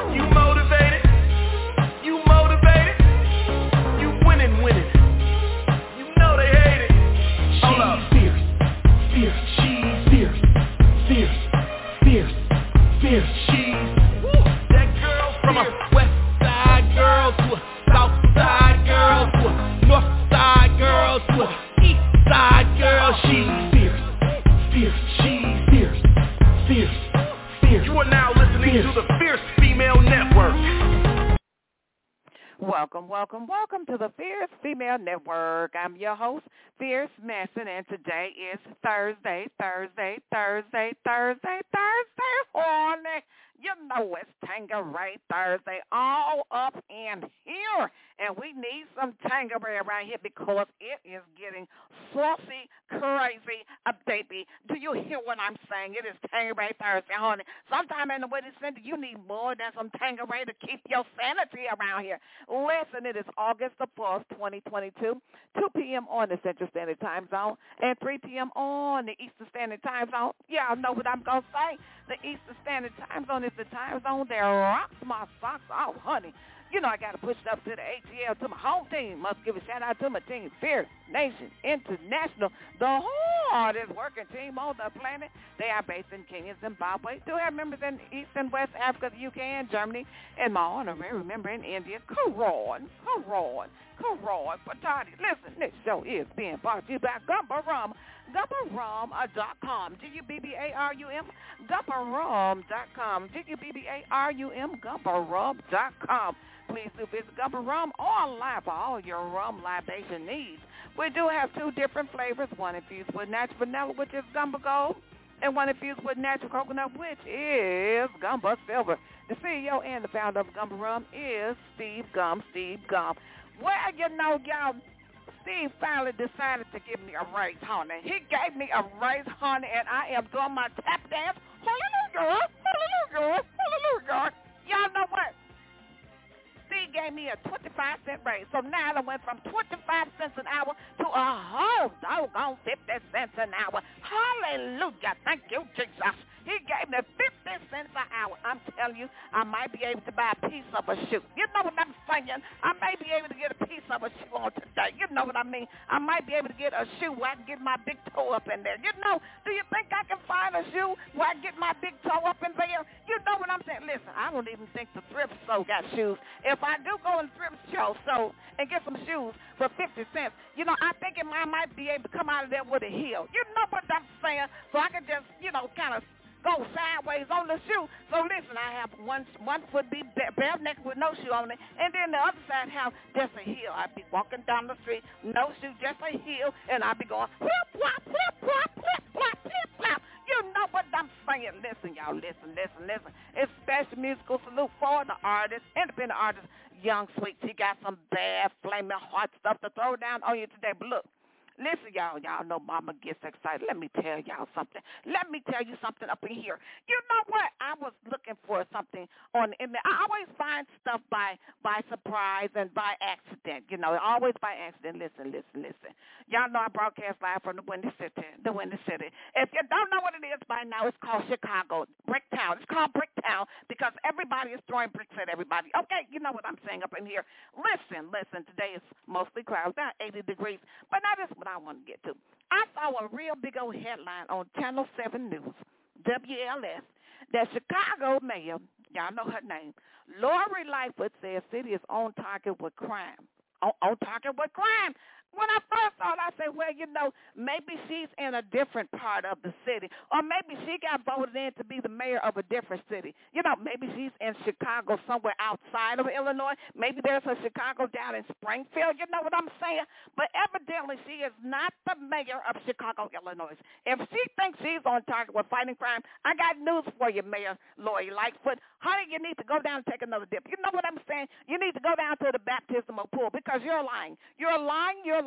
You motivated? You motivated? You winning. You know they hate it. Hold up. Fierce, she's fierce. She's that girl from a west side girl to a south side girl to a north side girl to a east side girl. She's fierce. She's fierce. You are now listening to the Fierce Female Network. Welcome to the Fierce Female Network. I'm your host, Fierce Manson, and today is Thursday. Horny. You know it's Tangeray Thursday all up in here. And we need some Tangeray around here because it is getting saucy, crazy, baby. Do you hear what I'm saying? It is Tangeray Thursday, honey. Sometime in the wedding center, you need more than some Tangeray to keep your sanity around here. Listen, it is August the 4th, 2022, 2 p.m. on the Central Standard Time Zone and 3 p.m. on the Eastern Standard Time Zone. Y'all know what I'm going to say. The Eastern Standard Time Zone is the time zone that rocks my socks off, honey. You know I got to push it up to the ATL, to my home team. Must give a shout-out to my team, Fierce Nation International, the hardest working team on the planet. They are based in Kenya, Zimbabwe. Do have members in East and West Africa, the UK, and Germany. And my honorary member in India, Karan. Patati. Listen, this show is being brought to you by Gumba Rum. GumbaRum.com. GUBBARUM. GumbaRum.com. GUBBARUM. GumbaRum.com. Please do visit Gumba Rum online for all your rum libation needs. We do have two different flavors, one infused with natural vanilla, which is Gumba Gold, and one infused with natural coconut, which is Gumba Silver. The CEO and the founder of Gumba Rum is Steve Gum. Well, you know, y'all, Steve finally decided to give me a raise, honey. He gave me a raise, honey, and I am doing my tap dance. Hallelujah. Y'all know what? Steve gave me a 25-cent raise. So now I went from 25 cents an hour to a whole doggone 50 cents an hour. Hallelujah. Thank you, Jesus. He gave me 50 cents an hour. I'm telling you, I might be able to buy a piece of a shoe. You know what I'm saying? I may be able to get a piece of a shoe on today. You know what I mean? I might be able to get a shoe where I can get my big toe up in there. You know, do you think I can find a shoe where I can get my big toe up in there? You know what I'm saying? Listen, I don't even think the thrift store got shoes. If I do go in the thrift store and get some shoes for 50 cents, you know, I think I might be able to come out of there with a heel. You know what I'm saying? So I can just, you know, kind of go sideways on the shoe. So listen, I have one foot be bare naked with no shoe on it, and then the other side have just a heel. I'd be walking down the street, no shoe, just a heel, and I'd be going flip flop, flip flop, flip flop, flip flop. You know what I'm saying? Listen, y'all, listen. It's special musical salute for the artist, independent artist, Young Sweet. He got some bad, flaming hot stuff to throw down on you today, but look. Listen, y'all know Mama gets excited. Let me tell y'all something. Let me tell you something up in here. You know what? I was looking for something on the internet. I always find stuff by surprise and by accident. You know, always by accident. Listen. Y'all know I broadcast live from the Windy City. If you don't know what it is by now, it's called Chicago, Bricktown. It's called Bricktown because everybody is throwing bricks at everybody. Okay, you know what I'm saying up in here. Listen. Today is mostly clouds, about 80 degrees, but now this I want to get to. I saw a real big old headline on Channel 7 News, WLS, that Chicago mayor, y'all know her name, Lori Lightfoot, says city is on target with crime. On target with crime. When I first saw it, I said, well, you know, maybe she's in a different part of the city, or maybe she got voted in to be the mayor of a different city. You know, maybe she's in Chicago somewhere outside of Illinois. Maybe there's a Chicago down in Springfield. You know what I'm saying? But evidently she is not the mayor of Chicago, Illinois. If she thinks she's on target with fighting crime, I got news for you, Mayor Lori Lightfoot. Honey, you need to go down and take another dip. You know what I'm saying? You need to go down to the baptismal pool because you're lying. You're lying. You're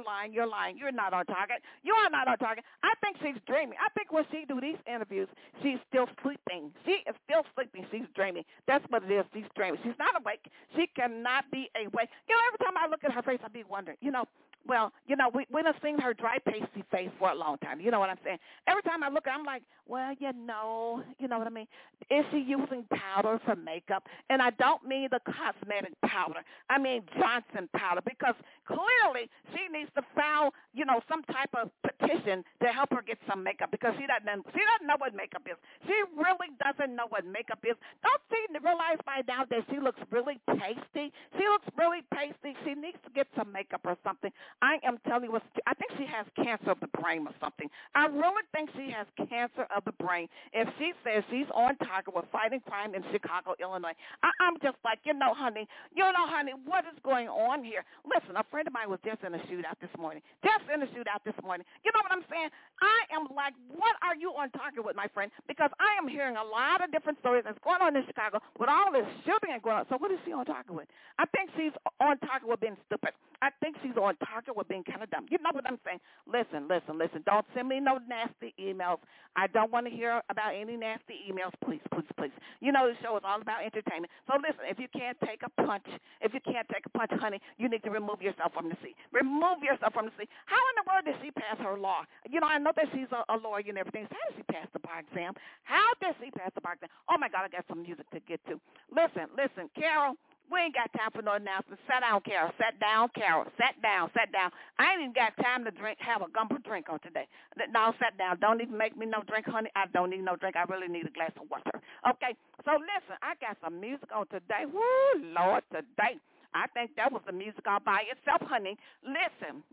not on target. You are not on target. I think she's dreaming. I think when she do these interviews, she's still sleeping. She is still sleeping. She's dreaming. That's what it is. She's dreaming. She's not awake. She cannot be awake. You know, every time I look at her face, I be wondering, you know, Well, you know, we done seen her dry pasty face for a long time. You know what I'm saying? Every time I look at her, I'm like, well, you know what I mean? Is she using powder for makeup? And I don't mean the cosmetic powder. I mean Johnson powder, because clearly she needs to file, you know, some type of petition to help her get some makeup, because she doesn't know what makeup is. She really doesn't know what makeup is. Don't she realize by now that she looks really pasty? She looks really pasty. She needs to get some makeup or something. I am telling you, I think she has cancer of the brain or something. I really think she has cancer of the brain. If she says she's on target with fighting crime in Chicago, Illinois, I'm just like, honey, what is going on here? Listen, a friend of mine was just in a shootout this morning. You know what I'm saying? I am like, what are you on target with, my friend? Because I am hearing a lot of different stories that's going on in Chicago with all this shooting and going on. So what is she on target with? I think she's on target with being stupid. I think she's on target with being kind of dumb. You know what I'm saying? Listen. Don't send me no nasty emails. I don't want to hear about any nasty emails. Please. You know, the show is all about entertainment. So listen, if you can't take a punch, honey, you need to remove yourself from the sea. Remove yourself from the sea. How in the world did she pass her law? You know, I know that she's a lawyer and everything. So how did she pass the bar exam? Oh, my God, I got some music to get to. Listen, Carol. We ain't got time for no announcements. Sit down, Carol. Sit down. I ain't even got time to have a gumbo drink on today. No, sit down. Don't even make me no drink, honey. I don't need no drink. I really need a glass of water. Okay, so listen, I got some music on today. Woo, Lord, today. I think that was the music all by itself, honey. Listen.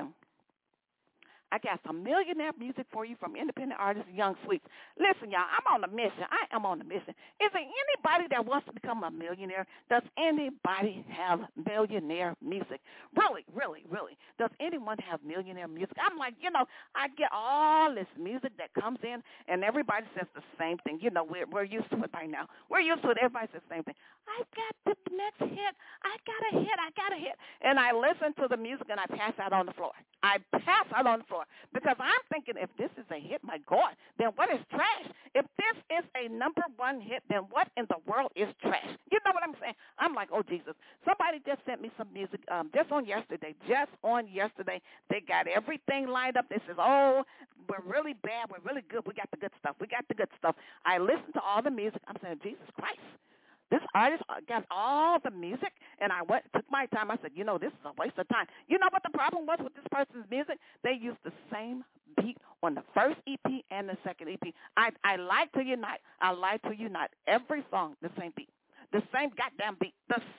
I got some millionaire music for you from independent artist Young Sweets. Listen, y'all, I am on a mission. Is there anybody that wants to become a millionaire? Does anybody have millionaire music? Really? Does anyone have millionaire music? I'm like, I get all this music that comes in, and everybody says the same thing. You know, we're used to it by now. Everybody says the same thing. I got the next hit. I got a hit. And I listen to the music, and I pass out on the floor. Because I'm thinking, if this is a hit, my God, then what is trash? If this is a number one hit, then what in the world is trash? You know what I'm saying? I'm like, oh, Jesus. Somebody just sent me some music just on yesterday. They got everything lined up. They says, oh, we're really bad. We're really good. We got the good stuff. I listened to all the music. I'm saying, Jesus Christ. This artist got all the music, and I took my time. I said, this is a waste of time. You know what the problem was with this person's music? They used the same beat on the first EP and the second EP. I like to unite. Every song, the same beat. The same goddamn beat.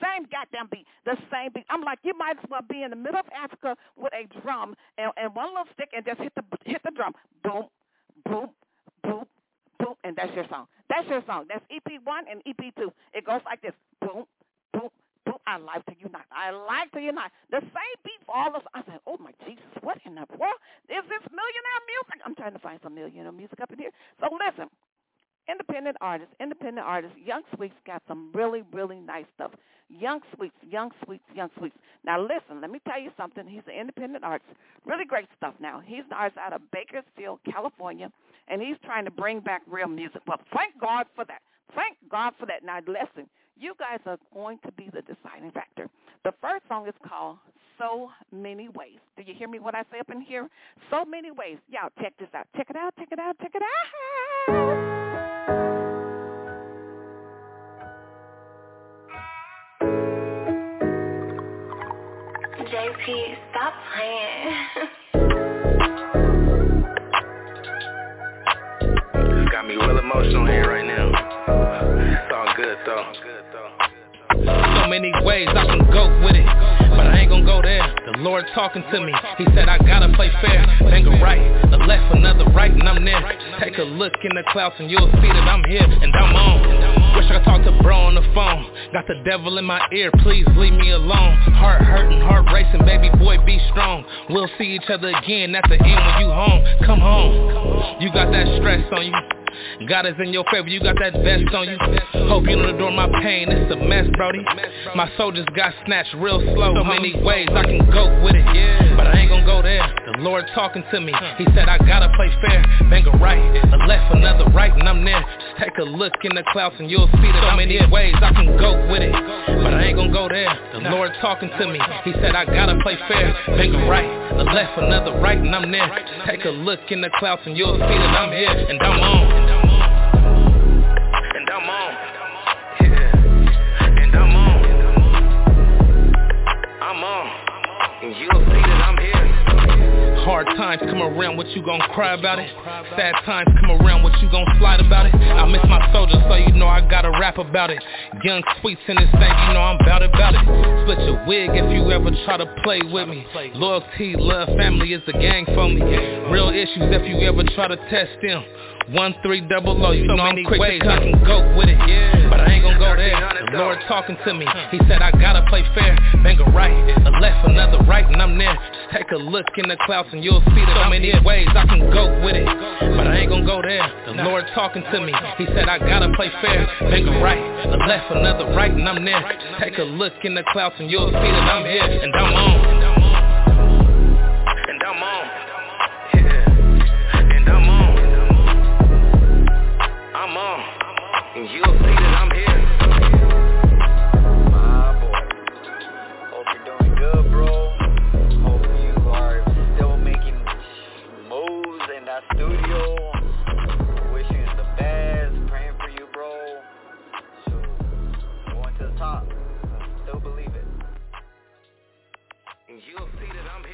I'm like, you might as well be in the middle of Africa with a drum and one little stick and just hit the drum. Boom, boom, boom, boom, and that's your song. That's EP 1 and EP 2. It goes like this. Boom, boom, boom. I like to unite. The same beat for all of us. I said, oh, my Jesus, what in the world is this millionaire music? I'm trying to find some millionaire music up in here. So listen, independent artists. Young Sweets got some really, really nice stuff. Young Sweets. Now, listen, let me tell you something. He's an independent artist. Really great stuff now. He's an artist out of Bakersfield, California, and he's trying to bring back real music. Well, thank God for that. Now, listen, you guys are going to be the deciding factor. The first song is called So Many Ways. Do you hear me what I say up in here? So Many Ways. Y'all, check this out. Check it out. JP, stop playing. It's got me real emotional here right now. It's all good though. So many ways I can go with it, but I ain't gonna go there. The Lord talking to me, he said I gotta play fair. Finger right, a left, another right, and I'm there. Just take a look in the clouds and you'll see that I'm here and I'm on. Wish I could talk to bro on the phone. Got the devil in my ear, please leave me alone. Heart hurting, heart racing, baby boy be strong. We'll see each other again at the end when you home. Come home, you got that stress on you. God is in your favor, you got that vest on you. Hope you don't adore my pain, it's a mess, brody. My soul just got snatched real slow. So many ways I can go with it, but I ain't gonna go there. The Lord talking to me, he said I gotta play fair. Finger right, a left, another right, and I'm there. Just take a look in the clouds and you'll see that so many ways I can go with it, but I ain't gonna go there. The Lord talking to me. He said I gotta play fair. Finger right, a left, another right, and I'm there. Just take a look in the clouds and you'll see that I'm here. And I'm on. And I'm on. Yeah. And I'm on. I'm on. And you'll see that I'm here. Hard times come around, what you gon' cry about it? Sad times come around, what you gon' slide about it? I miss my soldiers, so you know I gotta rap about it. Young sweets in this thing, you know I'm bout it. Split your wig if you ever try to play with me. Loyalty, love, family is the gang for me. Real issues if you ever try to test them. 1300, you know I'm quick to I can go with it, but I ain't gon' go there. The Lord talking to me, he said I gotta play fair. Finger right, a left, another right, and I'm there. Just take a look in the clouds and you'll see that so many ways I can go with it, but I ain't gon' go there. The Lord talking to me, he said I gotta play fair. Finger right, a left, another right, and I'm there. Just take a look in the clouds and you'll see that I'm here. And I'm on. And I'm on. I'm on, and you'll see that I'm here. My boy, hope you're doing good, bro. Hope you are still making moves in that studio. Wishing you the best, praying for you, bro. So, going to the top, still believe it. And you'll see that I'm here.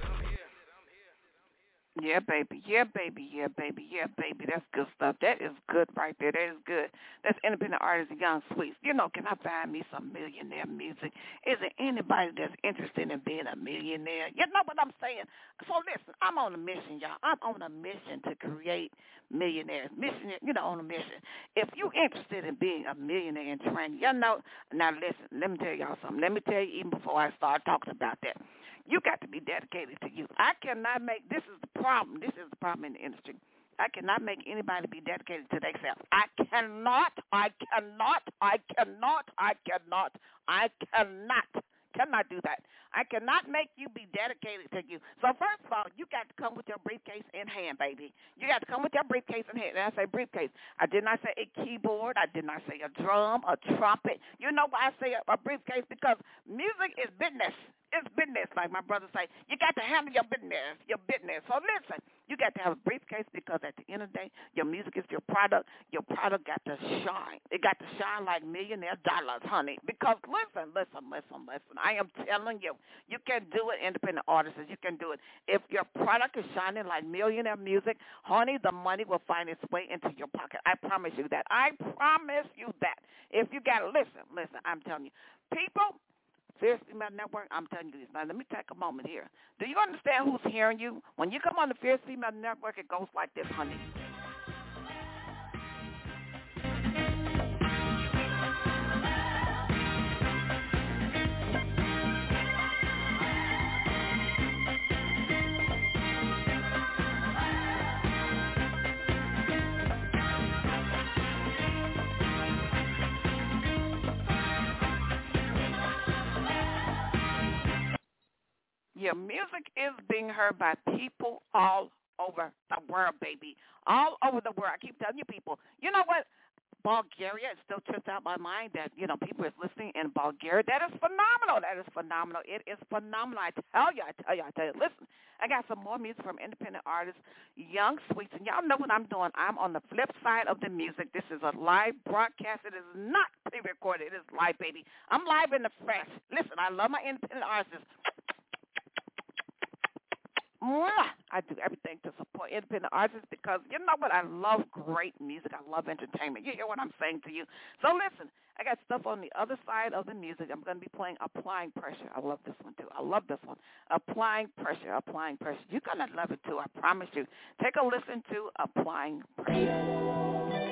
Yeah, baby. Yeah, baby. Yeah, baby. Yeah, baby. That's good stuff. That is good right there. That is good. That's independent artist Young Sweets. You know, can I find me some millionaire music? Is there anybody that's interested in being a millionaire? You know what I'm saying? So listen, I'm on a mission, y'all. I'm on a mission to create millionaires. Mission, you know, on a mission. If you're interested in being a millionaire in training, you know, now listen, let me tell y'all something. Let me tell you even before I start talking about that. You got to be dedicated to you. I cannot make, this is the problem. This is the problem in the industry. I cannot make anybody be dedicated to themselves. I cannot do that. I cannot make you be dedicated to you. So first of all, you got to come with your briefcase in hand, baby. You got to come with your briefcase in hand. And I say briefcase. I did not say a keyboard. I did not say a drum, a trumpet. You know why I say a briefcase? Because music is business. It's business, like my brother say. You got to handle your business. So listen, you got to have a briefcase because at the end of the day, your music is your product. Your product got to shine. It got to shine like millionaire dollars, honey. Because listen. I am telling you, you can do it, independent artists. You can do it. If your product is shining like millionaire music, honey, the money will find its way into your pocket. I promise you that. If you got to listen, I'm telling you. People, Fierce Female Network, I'm telling you this. Now, let me take a moment here. Do you understand who's hearing you? When you come on the Fierce Female Network, it goes like this, honey. Your music is being heard by people all over the world, baby. All over the world. I keep telling you people, you know what? Bulgaria, it still trips out my mind that, you know, people is listening in Bulgaria. That is phenomenal. It is phenomenal. I tell you. Listen, I got some more music from independent artists, Young Sweets. And y'all know what I'm doing. I'm on the flip side of the music. This is a live broadcast. It is not pre-recorded. It is live, baby. I'm live in the flesh. Listen, I love my independent artists. I do everything to support independent artists because, you know what, I love great music. I love entertainment. You hear what I'm saying to you? So listen, I got stuff on the other side of the music. I'm going to be playing Applying Pressure. I love this one, too. Applying Pressure. You're going to love it, too. I promise you. Take a listen to Applying Pressure.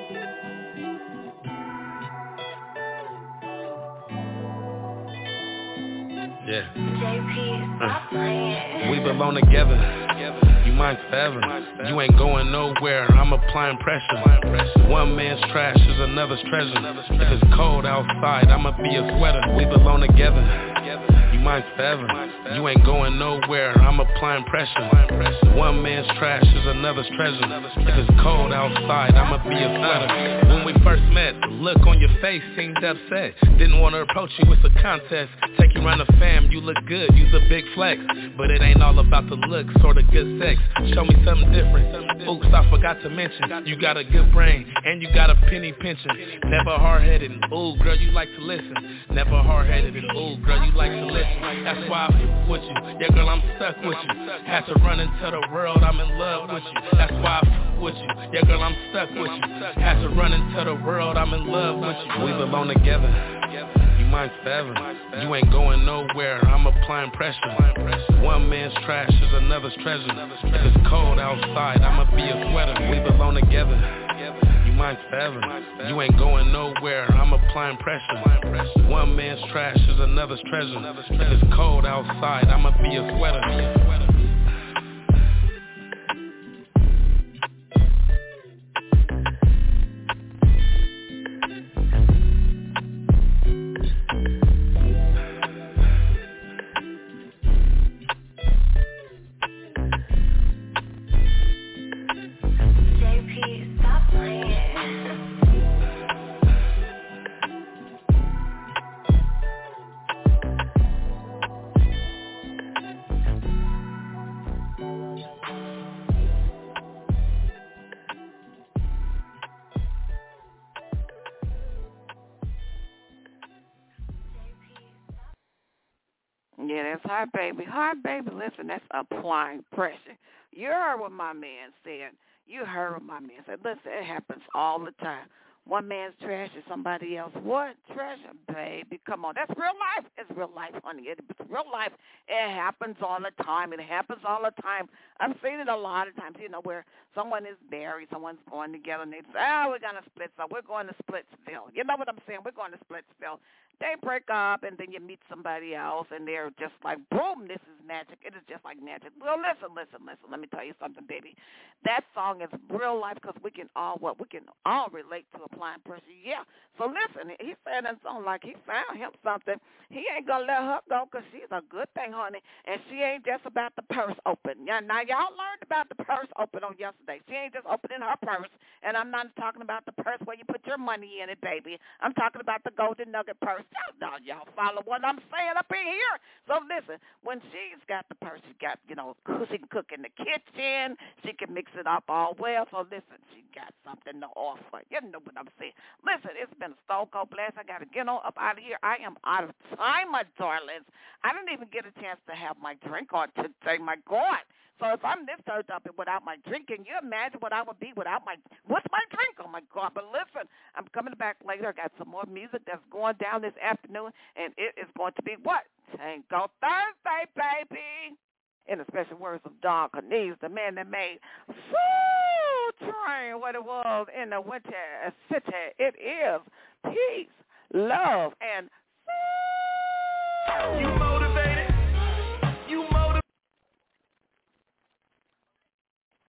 Yeah. JP, stop playing. We belong together. You mine forever. You ain't going nowhere. I'm applying pressure. One man's trash is another's treasure. If it's cold outside, I'ma be a sweater. We belong together. You mine forever. You ain't going nowhere. I'm applying pressure. One man's trash is another's treasure. If it's cold outside, I'ma be a sweater. When we first met, the look on your face seemed upset. Didn't want to approach you, it's a contest. Take you around the fam, you look good, you's a big flex. But it ain't all about the looks or the good sex. Show me something different. Oops, I forgot to mention, you got a good brain, and you got a penny pension. Never hard-headed, and ooh, girl, you like to listen. Never hard-headed, and ooh, girl, you like to listen. That's why I f*** with you, yeah, girl, I'm stuck with you. Had to run into the world, I'm in love with you. That's why I f*** with you, yeah, girl, I'm stuck with you. Had to run into the world, I'm in love with you. We belong together, you mine forever. You ain't going nowhere, I'm applying pressure. One man's trash is another's treasure. If it's cold outside, I'ma be a sweater. We belong together, you mine forever. You ain't going nowhere, I'm applying pressure. One man's trash is another's treasure. If it's cold outside, I'ma be a sweater. Yeah, that's Hard Baby. Hard Baby, listen, that's applying pressure. You heard what my man said. You heard what my man said. Listen, it happens all the time. One man's trash is somebody else. What treasure, baby? Come on. That's real life. It's real life, honey. It's real life. It happens all the time. It happens all the time. I've seen it a lot of times, where someone is married, someone's going together, and they say, we're going to split, so we're going to Splitsville. You know what I'm saying? We're going to Splitsville. They break up, and then you meet somebody else, and they're just like, boom, this is magic. It is just like magic. Well, listen. Let me tell you something, baby. That song is real life because we can all relate to applying pressure. Yeah. So listen, he said that song like he found him something. He ain't going to let her go because she's a good thing, honey, and she ain't just about the purse open. Yeah, now, y'all learned about the purse open on yesterday. She ain't just opening her purse, and I'm not talking about the purse where you put your money in it, baby. I'm talking about the golden nugget purse. Y'all follow what I'm saying up in here. So listen, when she's got the purse, she got, she can cook in the kitchen. She can mix it up all well. So listen, she got something to offer. You know what I'm saying. Listen, it's been a stone cold blast. I got to get on up out of here. I am out of time, my darlings. I didn't even get a chance to have my drink on today, my God. So if I'm this turned up and without my drink, can you imagine what I would be without what's my drink? Oh, my God. But listen, I'm coming back later. I got some more music that's going down this afternoon, and it is going to be what? Tango Thursday, baby. In the special words of Don Cornelius, the man that made Soul Train what it was in the Winter City. It is peace, love, and